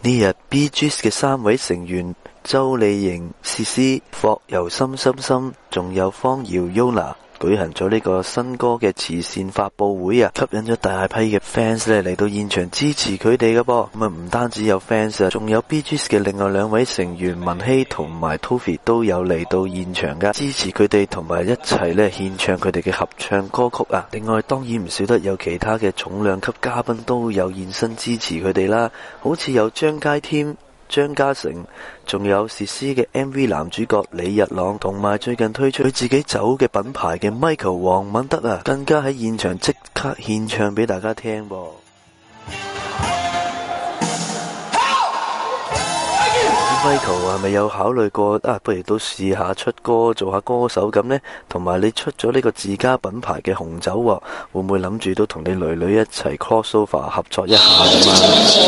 呢日 Bee Gees 嘅3位成員周莉瑩、詩詩、霍佑森、仲有方瑤 Yona 舉行咗呢個新歌嘅慈善發佈會啊，吸引咗大批嘅 fans 咧嚟到現場支持佢哋嘅噃。咁啊，唔單止有 fans 啊，仲有 Bee Gees 嘅另外2位成員文希同埋 Tofi 都有嚟到現場噶，支持佢哋同埋一齊咧獻唱佢哋嘅合唱歌曲啊。另外當然唔少得有其他嘅重量級嘉賓都有現身支持佢哋啦，好似有張佳添、張家誠，仲有詩詩嘅 MV 男主角李日朗，同埋最近推出佢自己酒嘅品牌嘅 Michael 黃敏德啊，更加喺現場即刻獻唱俾大家聽噃。Michael 係咪有考慮過不如都試下出歌做下歌手咁呢？同埋你出咗呢個自家品牌嘅紅酒喎，會唔會諗住都同你女女一齊 crossover 合作一下咁啊？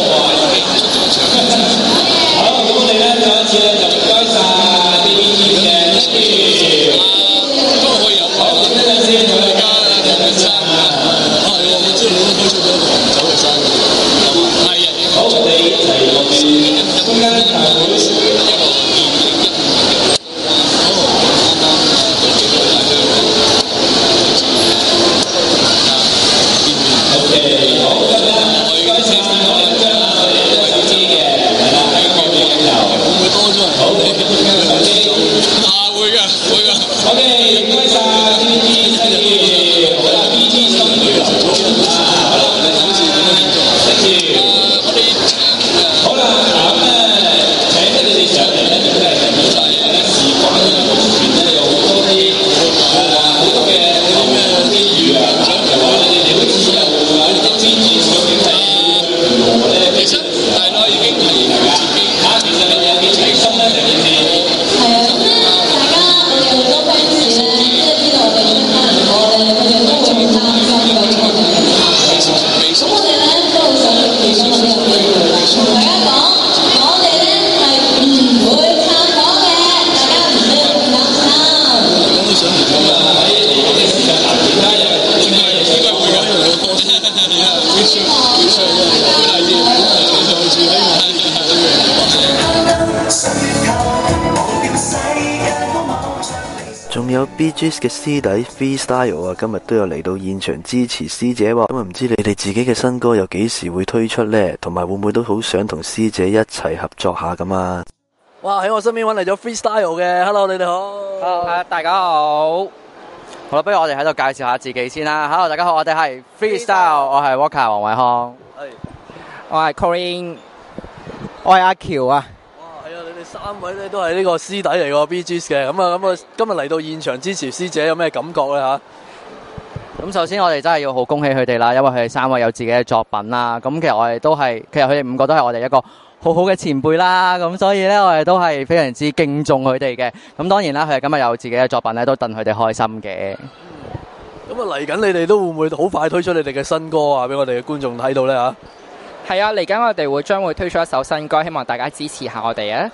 好，咁我哋咧再一次咧就唔該晒呢邊嘅都可以有。好，咁呢陣先同大家我知你都推出咗一個紅酒嘅生意。係啊，好，我哋一齊落去中間大會一個。 仲有 Bee Gees 嘅師弟 Freestyle 啊，今日都有嚟到現場支持師姐喎。咁啊，唔知你哋自己嘅新歌有幾時會推出呢？同埋會唔會都好想同師姐一齊合作下咁啊？哇！喺我身邊揾嚟咗 Freestyle 嘅 ，Hello 你哋好。 Hello 大家好。好啦，不如我哋喺度介紹下自己先啦。Hello 大家好，我哋係 Freestyle， 我係 Walker 黃偉康。 我係 Corinne， 我係阿喬啊。 係啊，你哋3位咧都係呢個師弟嚟個 Bee Gees 嘅，咁啊今日嚟到現場支持師姐有咩感覺咧嚇？ 咁首先我哋真係要好恭喜佢哋啦，因為佢哋3位有自己嘅作品啦。咁其實我哋都係，其實佢哋5個都係我哋一個好好嘅前輩啦。咁所以咧我哋都係非常之敬重佢哋嘅。咁當然啦，佢哋今日有自己嘅作品咧，都戥佢哋開心嘅。 咁啊嚟緊你哋都會唔會好快推出你哋嘅新歌啊，俾我哋嘅觀眾睇到咧嚇？ 係啊，嚟緊我哋將會推出一首新歌，希望大家支持下我哋啊！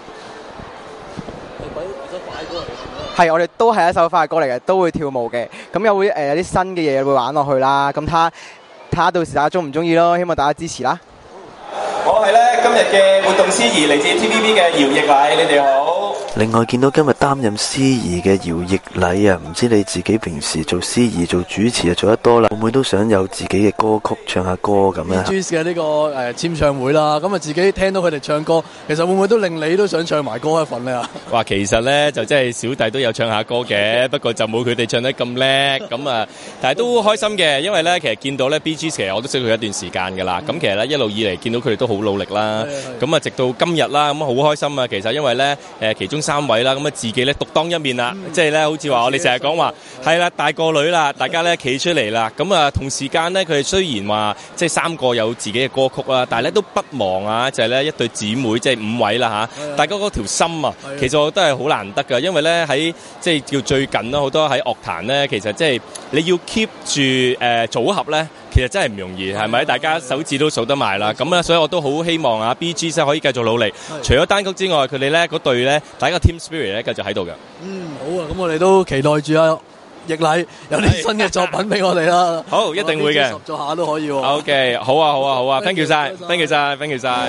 係，我哋都係一首快歌嚟嘅，都會跳舞嘅。咁又會有啲新嘅嘢會玩落去啦。咁睇下到時大家中唔中意咯，希望大家支持啦。 我係咧今日嘅活動司儀，嚟自 TVB 嘅姚奕禮，你哋好。 另外見到今日擔任司儀嘅姚奕禮啊，唔知你自己平時做司儀做主持就做得多啦，會唔會都想有自己嘅歌曲唱下歌咁咧 Bee Gees 嘅呢個簽唱會啦，咁啊自己聽到佢哋唱歌，其實會唔會都令你都想唱埋歌一份咧？ 哇，其實咧就真係小弟都有唱下歌嘅，不過就冇佢哋唱得咁叻咁啊，但係都開心嘅，因為咧其實見到咧 Bee Gees 其實我都識佢一段時間㗎啦，咁其實咧一路以嚟見到佢哋都好努力啦，咁啊直到今日啦，咁好開心啊！其實因為咧其中3位啦，咁啊自己咧獨當一面啦，即係咧好似話我哋成日講話係啦，大個女啦，大家咧企出嚟啦，咁啊同時間咧佢哋雖然話即係3個有自己嘅歌曲啦，但係咧都不忘啊，就係咧一對姊妹即係5位啦嚇，大家嗰條心啊，其實我覺得係好難得㗎，因為咧喺即係叫最近啦，好多喺樂壇咧，其實即係你要 keep 住組合咧。其實真係唔容易，係咪？大家手指都數得埋啦，咁啊，所以我都好希望啊 Bee Gees 可以繼續努力。除咗單曲之外，佢哋咧嗰隊咧，大家 team spirit 咧繼續喺度嘅。 好啊，咁我哋都期待住啊奕禮有啲新嘅作品俾我哋啦。 好，一定會嘅。 合作下都可以喎。 OK， 好啊，好啊，好啊 ，thank you 晒 ，thank you 晒 ，thank you 晒。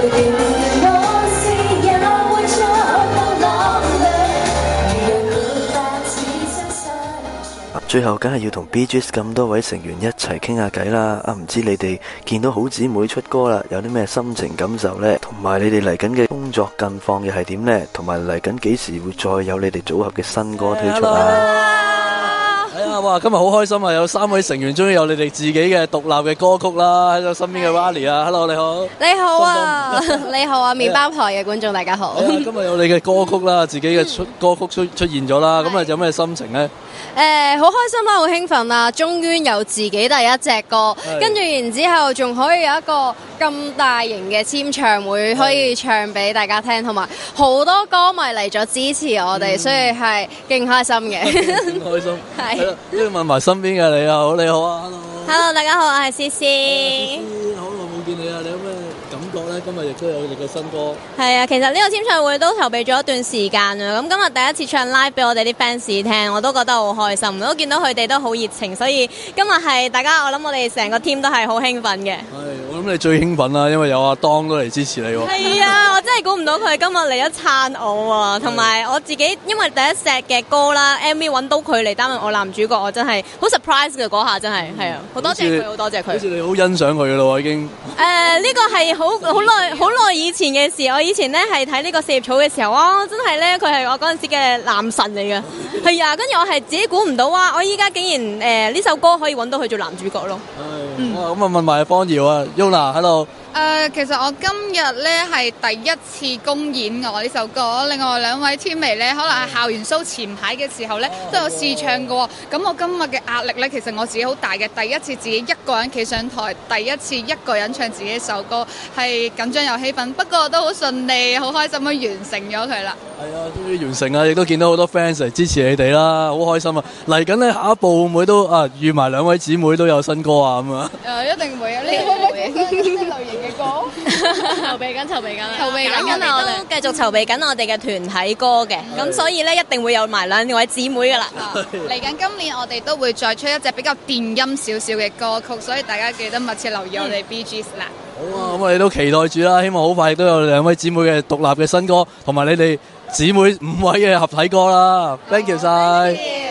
最後梗係要同 Bee Gees 咁多位成員一齊傾下偈啦！唔知你哋見到好姊妹出歌啦，有啲咩心情感受呢？同埋你哋嚟緊嘅工作近況又係點呢？同埋嚟緊幾時會再有你哋組合嘅新歌推出啊？ 哇！今日好開心啊，有3位成員終於有你哋自己嘅獨立嘅歌曲啦，喺度身邊嘅 Riley 啊 ，Hello 你好， 你好啊，你好啊，麵包台嘅觀眾大家好。 今日有你嘅歌曲啦，自己嘅歌曲出現咗啦，咁啊有咩心情呢？ 好開心啦，好興奮啦，終於有自己第一隻歌，跟住然之後仲可以有一個咁大型嘅簽唱會可以唱俾大家聽，同埋好多歌迷嚟咗支持我哋，所以係勁開心嘅。 勁開心， 係。 都要問埋身邊嘅你啊，好你好啊 ，Hello， 大家好，我係思思。 好耐冇見你啊，你有咩感覺咧？今日亦都有你嘅新歌。 係啊，其實呢個簽唱會都籌備咗一段時間啊，咁今日第一次唱 live 俾我哋啲 fans 聽，我都覺得好開心，都見到佢哋都好熱情，所以今日係大家，我諗我哋成個 team 都係好興奮嘅。 我諗你最興奮啦，因為有阿當都嚟支持你喎。 係啊，我真係估唔到佢今日嚟咗撐我啊，同埋我自己，因為第一隻嘅歌啦 MV 揾到佢嚟擔任我男主角，我真係好 surprise 嘅嗰下，真係係啊，好多謝佢，好多謝佢。 好似你好欣賞佢嘅咯，已經。 呢個係好耐以前嘅事，我以前咧係睇呢個四葉草嘅時候，哇！真係咧，佢係我嗰陣時嘅男神嚟嘅，係啊，跟住我係自己估唔到哇！我依家竟然呢首歌可以揾到佢做男主角咯。 咁啊問埋方瑤啊 ，Yuna，Hello。 其實我今日咧係第一次公演我呢首歌，另外2位天微咧可能係校園 show 前排嘅時候咧都有試唱過。咁我今日嘅壓力咧，其實我自己好大嘅，第一次自己一個人企上台，第一次一個人唱自己首歌，係緊張又興奮，不過都好順利，好開心咁完成咗佢啦。係啊，終於完成啦，亦都見到好多 fans 嚟支持你哋啦，好開心啊！嚟緊咧下一步會唔會都遇埋2位姊妹都有新歌啊咁啊？ 一定會啊！你會唔會呢類型嘅歌？ 籌備緊，我哋都繼續籌備緊我哋嘅團體歌嘅，咁所以咧一定會有埋2位姊妹噶啦。 嚟緊今年我哋都會再出一隻比較電音少少嘅歌曲，所以大家記得密切留意我哋 Bee Gees 啦。 好啊，咁我哋都期待住啦，希望好快亦都有2位姊妹嘅獨立嘅新歌，同埋你哋姊妹5位嘅合體歌啦。Thank you 晒。